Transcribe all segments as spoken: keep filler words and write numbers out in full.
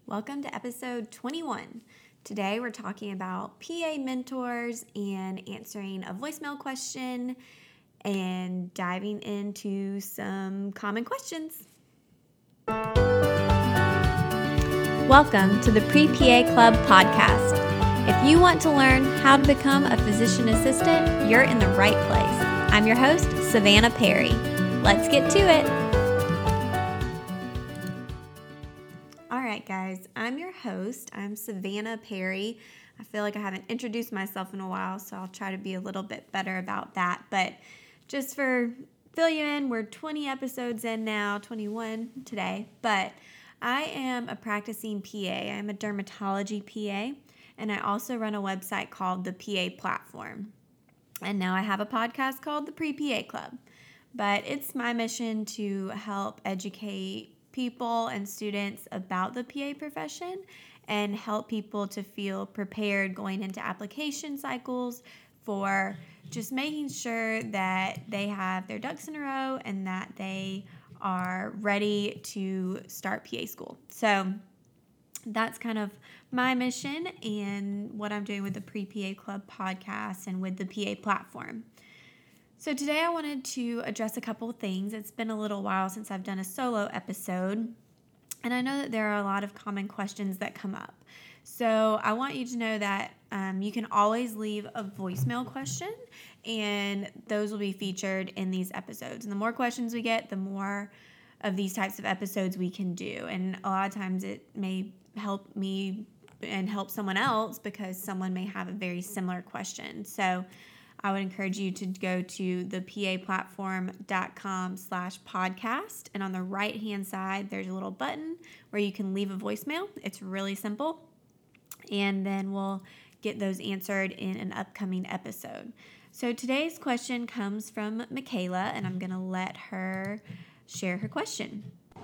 Welcome to episode twenty-one. Today we're talking about P A mentors and answering a voicemail question and diving into some common questions. Welcome to the Pre-P A Club podcast. If you want to learn how to become a physician assistant, you're in the right place. I'm your host, Savannah Perry. Let's get to it. All right, guys, I'm your host. I'm Savannah Perry. I feel like I haven't introduced myself in a while, so I'll try to be a little bit better about that. But just for fill you in, we're twenty episodes in now, twenty-one today. But I am a practicing P A. I'm a dermatology P A, and I also run a website called the P A Platform. And now I have a podcast called the Pre-P A Club. But it's my mission to help educate people and students about the P A profession and help people to feel prepared going into application cycles for just making sure that they have their ducks in a row and that they are ready to start P A school. So that's kind of my mission and what I'm doing with the Pre-P A Club podcast and with the P A platform. So today I wanted to address a couple of things. It's been a little while since I've done a solo episode, and I know that there are a lot of common questions that come up. So I want you to know that um, you can always leave a voicemail question, and those will be featured in these episodes. And the more questions we get, the more of these types of episodes we can do. And a lot of times it may help me and help someone else because someone may have a very similar question. So I would encourage you to go to the p a platform dot com slash podcast. And on the right-hand side, there's a little button where you can leave a voicemail. It's really simple. And then we'll get those answered in an upcoming episode. So today's question comes from Michaela, and I'm going to let her share her question.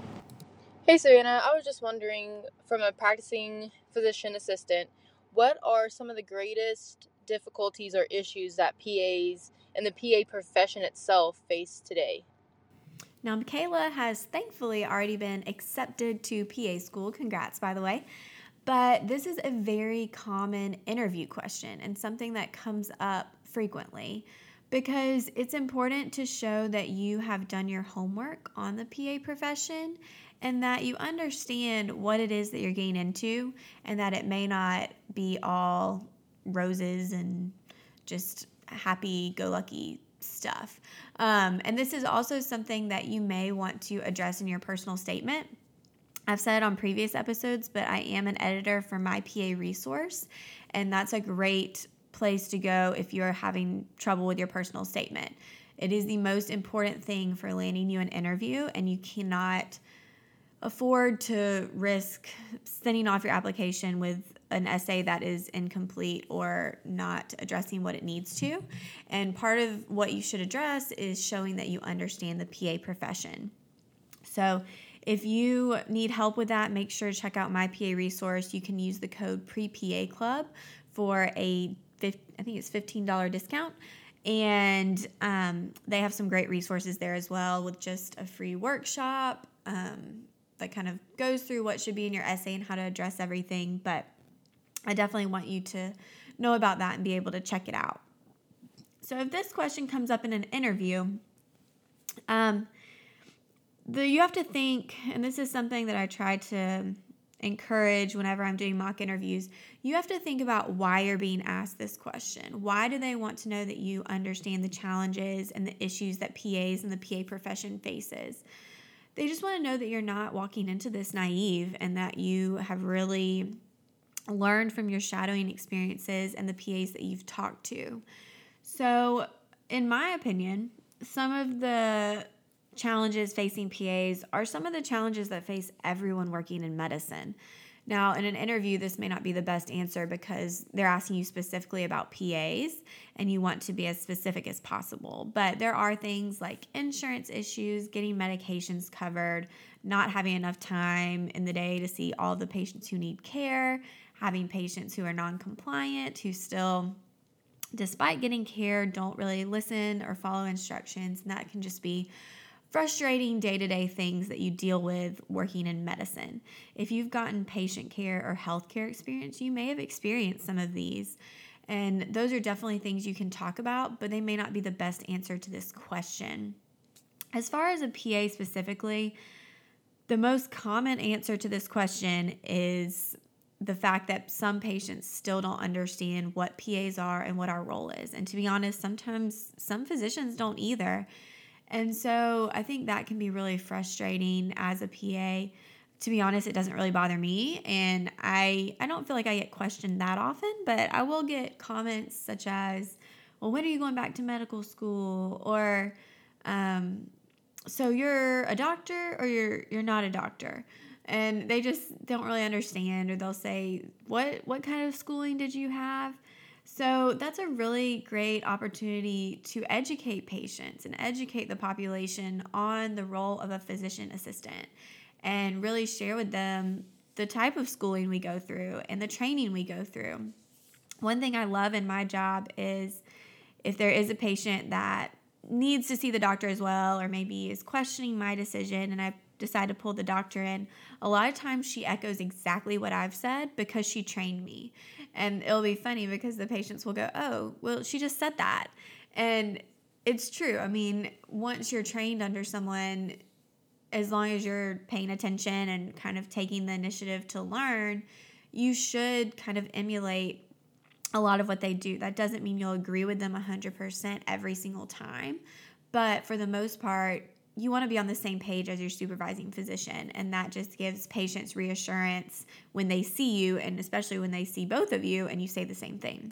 Hey, Savannah. I was just wondering, from a practicing physician assistant, what are some of the greatest difficulties or issues that P As and the P A profession itself face today? Now, Michaela has thankfully already been accepted to P A school. Congrats, by the way. But this is a very common interview question and something that comes up frequently because it's important to show that you have done your homework on the P A profession and that you understand what it is that you're getting into and that it may not be all roses and just happy-go-lucky stuff. Um, and this is also something that you may want to address in your personal statement. I've said it on previous episodes, but I am an editor for My P A Resource, and that's a great place to go if you're having trouble with your personal statement. It is the most important thing for landing you an interview, and you cannot afford to risk sending off your application with an essay that is incomplete or not addressing what it needs to. And part of what you should address is showing that you understand the P A profession. So if you need help with that, make sure to check out My P A Resource. You can use the code Pre-P A Club for a, I think it's fifteen dollars discount. And um, they have some great resources there as well with just a free workshop um, that kind of goes through what should be in your essay and how to address everything. But I definitely want you to know about that and be able to check it out. So if this question comes up in an interview, um, the, you have to think, and this is something that I try to encourage whenever I'm doing mock interviews, you have to think about why you're being asked this question. Why do they want to know that you understand the challenges and the issues that P As and the P A profession faces? They just want to know that you're not walking into this naive and that you have really learned from your shadowing experiences and the P As that you've talked to. So, in my opinion, some of the challenges facing P As are some of the challenges that face everyone working in medicine. Now, in an interview, this may not be the best answer because they're asking you specifically about P As and you want to be as specific as possible. But there are things like insurance issues, getting medications covered, not having enough time in the day to see all the patients who need care, having patients who are non-compliant, who still, despite getting care, don't really listen or follow instructions. And that can just be frustrating day-to-day things that you deal with working in medicine. If you've gotten patient care or healthcare experience, you may have experienced some of these. And those are definitely things you can talk about, but they may not be the best answer to this question. As far as a P A specifically, the most common answer to this question is the fact that some patients still don't understand what P As are and what our role is. And to be honest, sometimes some physicians don't either. And so I think that can be really frustrating as a P A. To be honest, it doesn't really bother me, and I, I don't feel like I get questioned that often, but I will get comments such as, well, when are you going back to medical school? Or, um, so you're a doctor or you're you're not a doctor? And they just don't really understand, or they'll say, what what kind of schooling did you have? So that's a really great opportunity to educate patients and educate the population on the role of a physician assistant, and really share with them the type of schooling we go through and the training we go through. One thing I love in my job is if there is a patient that needs to see the doctor as well, or maybe is questioning my decision and I decide to pull the doctor in, a lot of times she echoes exactly what I've said because she trained me. And it'll be funny because the patients will go, oh, well, she just said that. And it's true. I mean, once you're trained under someone, as long as you're paying attention and kind of taking the initiative to learn, you should kind of emulate a lot of what they do. That doesn't mean you'll agree with them one hundred percent every single time, but for the most part, you want to be on the same page as your supervising physician, and that just gives patients reassurance when they see you, and especially when they see both of you and you say the same thing.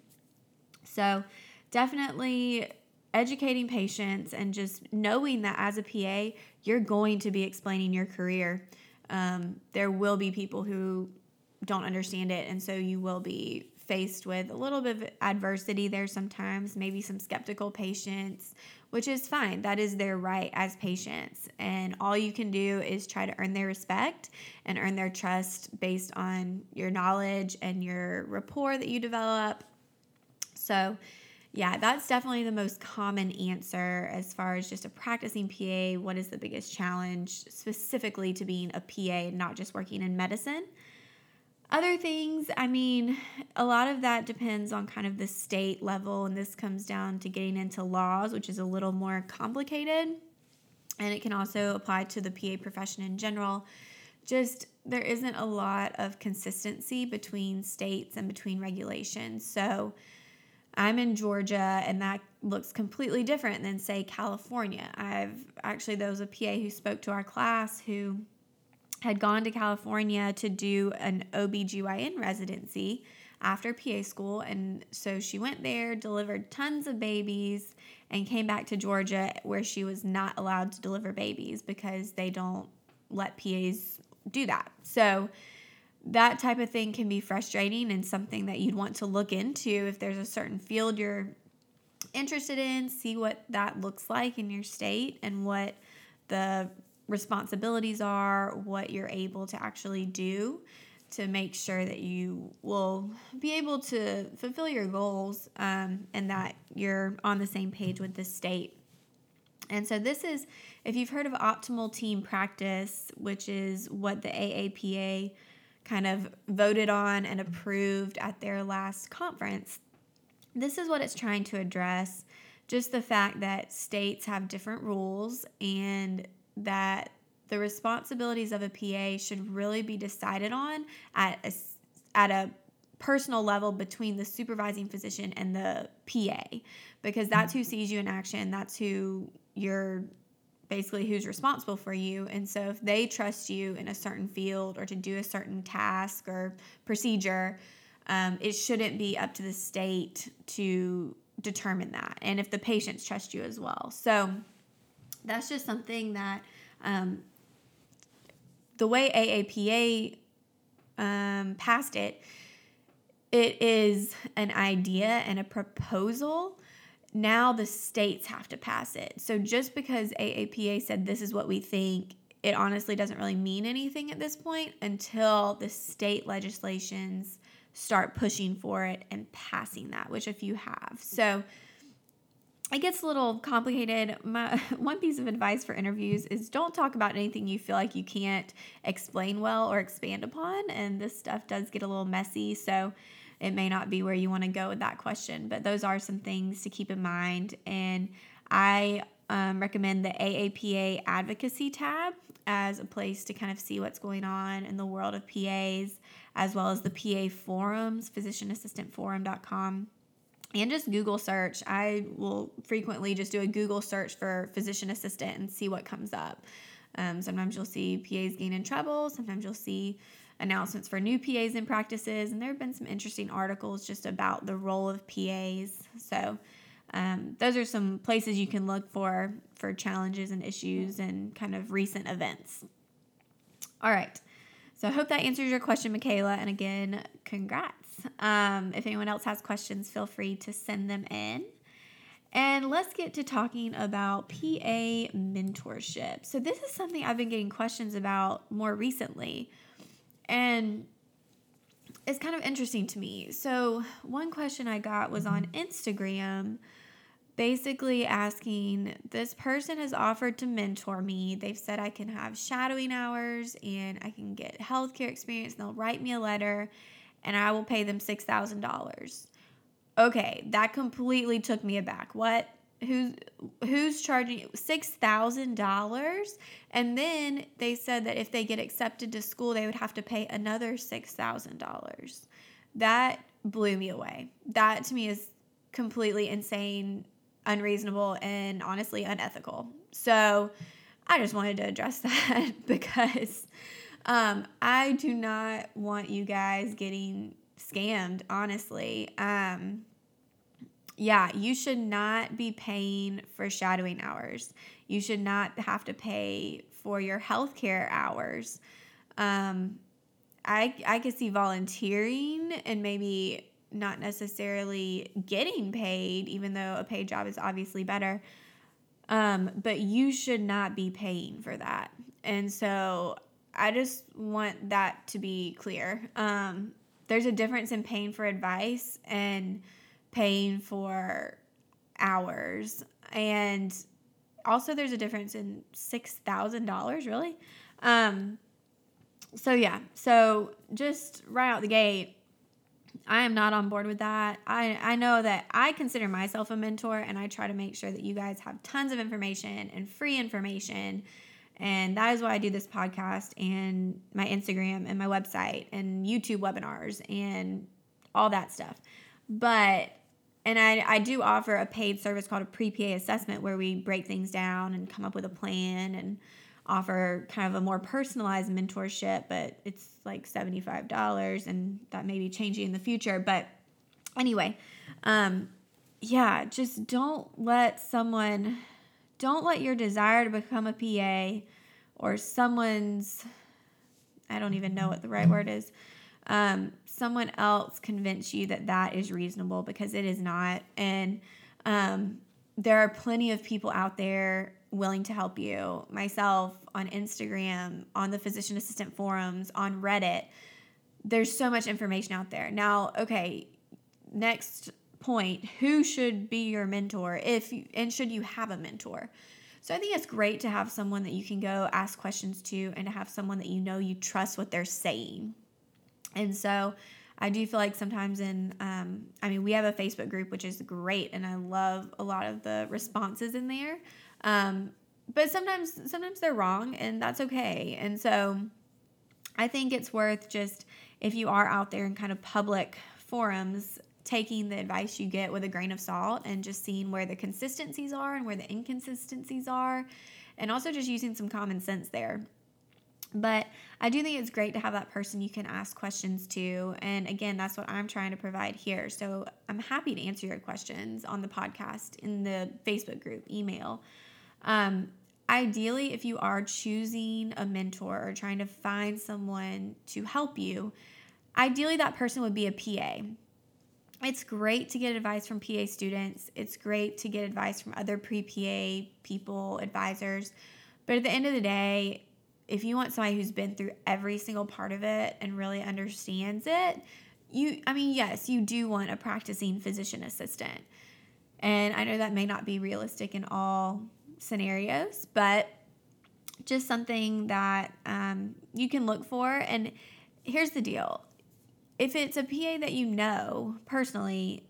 So definitely educating patients and just knowing that as a P A, you're going to be explaining your career. Um, there will be people who don't understand it, and so you will be faced with a little bit of adversity there sometimes, maybe some skeptical patients, which is fine. That is their right as patients. And all you can do is try to earn their respect and earn their trust based on your knowledge and your rapport that you develop. So yeah, that's definitely the most common answer as far as just a practicing P A. What is the biggest challenge specifically to being a P A and not just working in medicine? Other things, I mean, a lot of that depends on kind of the state level, and this comes down to getting into laws, which is a little more complicated, and it can also apply to the P A profession in general. Just there isn't a lot of consistency between states and between regulations. So I'm in Georgia, and that looks completely different than, say, California. I've actually, there was a P A who spoke to our class who had gone to California to do an O B G Y N residency after P A school. And so she went there, delivered tons of babies, and came back to Georgia where she was not allowed to deliver babies because they don't let P As do that. So that type of thing can be frustrating and something that you'd want to look into if there's a certain field you're interested in, see what that looks like in your state and what the responsibilities are, what you're able to actually do to make sure that you will be able to fulfill your goals, um, and that you're on the same page with the state. And so this is, if you've heard of optimal team practice, which is what the A A P A kind of voted on and approved at their last conference, this is what it's trying to address. Just the fact that states have different rules and that the responsibilities of a P A should really be decided on at a, at a personal level between the supervising physician and the P A, because that's who sees you in action. That's who you're basically who's responsible for you. And so if they trust you in a certain field or to do a certain task or procedure, um, it shouldn't be up to the state to determine that. And if the patients trust you as well. So that's just something that um, the way A A P A um, passed it, it is an idea and a proposal. Now the states have to pass it. So just because A A P A said this is what we think, it honestly doesn't really mean anything at this point until the state legislations start pushing for it and passing that, which a few have. So it gets a little complicated. My one piece of advice for interviews is don't talk about anything you feel like you can't explain well or expand upon. And this stuff does get a little messy, so it may not be where you want to go with that question. But those are some things to keep in mind. And I um, recommend the A A P A advocacy tab as a place to kind of see what's going on in the world of P As, as well as the P A forums, physician assistant forum dot com. And just Google search. I will frequently just do a Google search for physician assistant and see what comes up. Um, sometimes you'll see P As getting in trouble. Sometimes you'll see announcements for new P As in practices. And there have been some interesting articles just about the role of P As. So um, those are some places you can look for for challenges and issues and kind of recent events. All right. So I hope that answers your question, Michaela. And again, congrats. Um, if anyone else has questions, feel free to send them in. And let's get to talking about P A mentorship. So this is something I've been getting questions about more recently. And it's kind of interesting to me. So one question I got was on Instagram, basically asking, this person has offered to mentor me. They've said I can have shadowing hours and I can get healthcare experience, and they'll write me a letter and I will pay them six thousand dollars. Okay, that completely took me aback. What? Who's who's charging six thousand dollars? And then they said that if they get accepted to school, they would have to pay another six thousand dollars. That blew me away. That to me is completely insane, unreasonable, and honestly unethical. So I just wanted to address that because um, I do not want you guys getting scammed, honestly. Um, yeah, you should not be paying for shadowing hours. You should not have to pay for your healthcare hours. Um, I I could see volunteering and maybe not necessarily getting paid, even though a paid job is obviously better. Um, but you should not be paying for that. And so I just want that to be clear. Um, there's a difference in paying for advice and paying for hours. And also there's a difference in six thousand dollars, really. Um, so yeah, so just right out the gate, I am not on board with that. I, I know that I consider myself a mentor, and I try to make sure that you guys have tons of information and free information. And that is why I do this podcast and my Instagram and my website and YouTube webinars and all that stuff. But, and I, I do offer a paid service called a pre-P A assessment where we break things down and come up with a plan and offer kind of a more personalized mentorship, but it's like seventy-five dollars, and that may be changing in the future. But anyway, um, yeah, just don't let someone, don't let your desire to become a P A or someone's, I don't even know what the right word is, um, someone else convince you that that is reasonable, because it is not. And um, there are plenty of people out there willing to help you. Myself, on Instagram, on the physician assistant forums, on Reddit. There's so much information out there. Now, okay, next point, who should be your mentor, if you, and should you have a mentor? So I think it's great to have someone that you can go ask questions to, and to have someone that you know you trust what they're saying. And so I do feel like sometimes in, um, I mean, we have a Facebook group, which is great, and I love a lot of the responses in there. Um, but sometimes, sometimes they're wrong, and that's okay. And so I think it's worth just, if you are out there in kind of public forums, taking the advice you get with a grain of salt and just seeing where the consistencies are and where the inconsistencies are, and also just using some common sense there. But I do think it's great to have that person you can ask questions to. And again, that's what I'm trying to provide here. So I'm happy to answer your questions on the podcast, in the Facebook group, email. Um, ideally, if you are choosing a mentor or trying to find someone to help you, ideally that person would be a P A. It's great to get advice from P A students. It's great to get advice from other pre-P A people, advisors. But at the end of the day, if you want somebody who's been through every single part of it and really understands it, you, I mean, yes, you do want a practicing physician assistant. And I know that may not be realistic in all scenarios, but just something that um, you can look for. And here's the deal. If it's a P A that you know personally,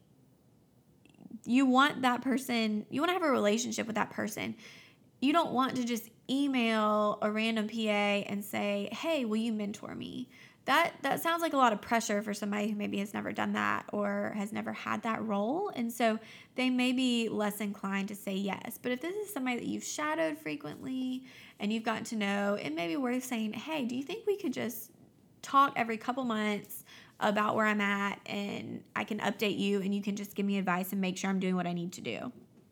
you want that person, you want to have a relationship with that person. You don't want to just email a random P A and say, hey, will you mentor me? That that sounds like a lot of pressure for somebody who maybe has never done that or has never had that role. And so they may be less inclined to say yes. But if this is somebody that you've shadowed frequently and you've gotten to know, it may be worth saying, hey, do you think we could just talk every couple months about where I'm at, and I can update you and you can just give me advice and make sure I'm doing what I need to do?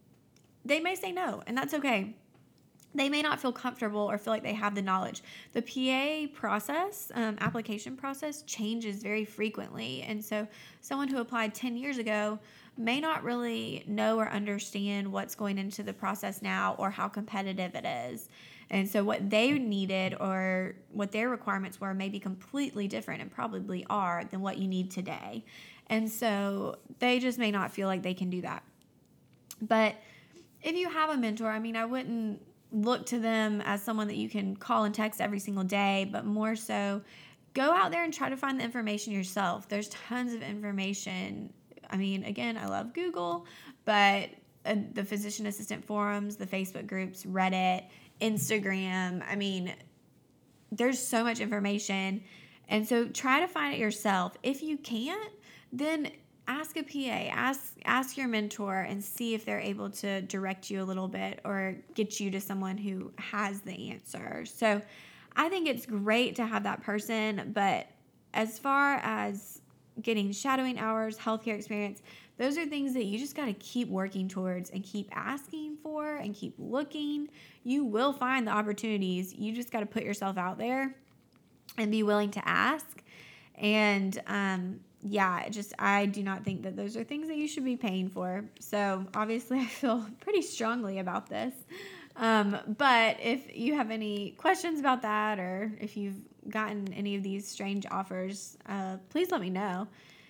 They may say no, and that's okay. They may not feel comfortable or feel like they have the knowledge. The P A process, um, application process, changes very frequently. And so someone who applied ten years ago may not really know or understand what's going into the process now or how competitive it is. And so what they needed or what their requirements were may be completely different, and probably are, than what you need today. And so they just may not feel like they can do that. But if you have a mentor, I mean, I wouldn't look to them as someone that you can call and text every single day, but more so go out there and try to find the information yourself. There's tons of information. I mean, again, I love Google, but uh, the physician assistant forums, the Facebook groups, Reddit, Instagram, I mean, there's so much information. And so try to find it yourself. If you can't, then ask a P A, ask ask your mentor, and see if they're able to direct you a little bit or get you to someone who has the answer. So I think it's great to have that person, but as far as getting shadowing hours, healthcare experience, those are things that you just got to keep working towards and keep asking for and keep looking. You will find the opportunities. You just got to put yourself out there and be willing to ask. And um, yeah, just I do not think that those are things that you should be paying for. So obviously I feel pretty strongly about this. Um, but if you have any questions about that, or if you've gotten any of these strange offers, uh, please let me know.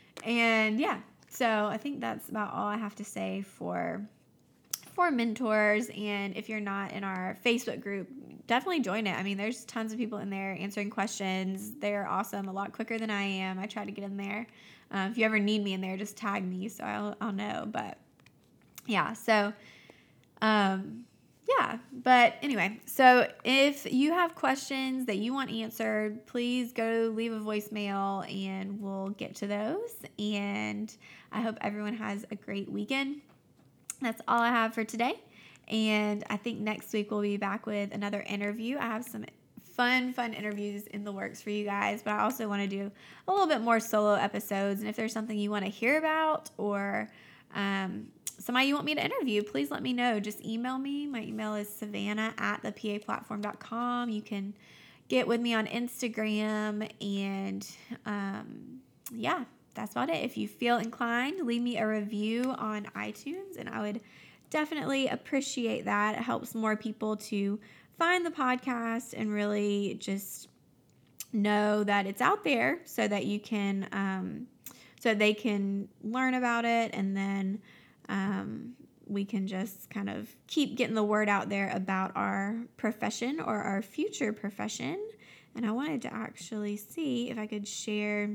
And yeah, so I think that's about all I have to say for for mentors. And if you're not in our Facebook group, definitely join it. I mean, there's tons of people in there answering questions. They're awesome, a lot quicker than I am. I try to get in there. Uh, if you ever need me in there, just tag me so I'll, I'll know. But yeah, so um, yeah. But anyway, so if you have questions that you want answered, please go leave a voicemail and we'll get to those. And I hope everyone has a great weekend. That's all I have for today. And I think next week we'll be back with another interview. I have some fun, fun interviews in the works for you guys, but I also want to do a little bit more solo episodes. And if there's something you want to hear about, or um, somebody you want me to interview, please let me know. Just email me. My email is savannah at the p a platform dot com. You can get with me on Instagram. And um, yeah, that's about it. If you feel inclined, leave me a review on iTunes, and I would definitely appreciate that. It helps more people to find the podcast and really just know that it's out there, so that you can, um, so they can learn about it, and then um, we can just kind of keep getting the word out there about our profession or our future profession. And I wanted to actually see if I could share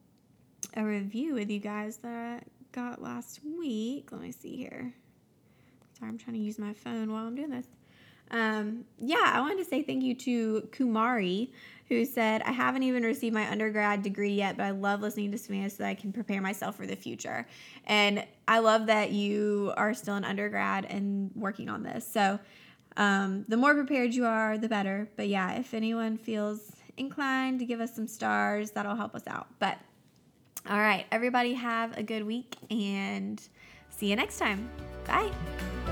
a review with you guys that I got last week. Let me see here. Sorry, I'm trying to use my phone while I'm doing this. Um, yeah, I wanted to say thank you to Kumari, who said, I haven't even received my undergrad degree yet, but I love listening to Savannah so that I can prepare myself for the future. And I love that you are still an undergrad and working on this. So um, the more prepared you are, the better. But yeah, if anyone feels inclined to give us some stars, that'll help us out. But all right, everybody have a good week, and see you next time. Bye.